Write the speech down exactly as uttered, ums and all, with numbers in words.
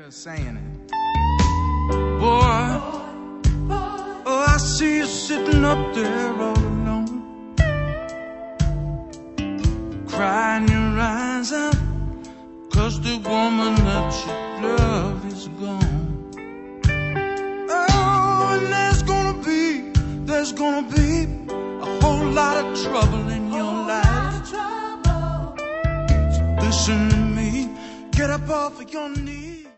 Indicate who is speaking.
Speaker 1: Saying it. Boy, oh, I see you sitting up there all alone, crying your eyes out, 'cause the woman that you love is gone. Oh, and there's gonna be, there's gonna be a whole lot of trouble in your life. So listen to me, get up off of your knees.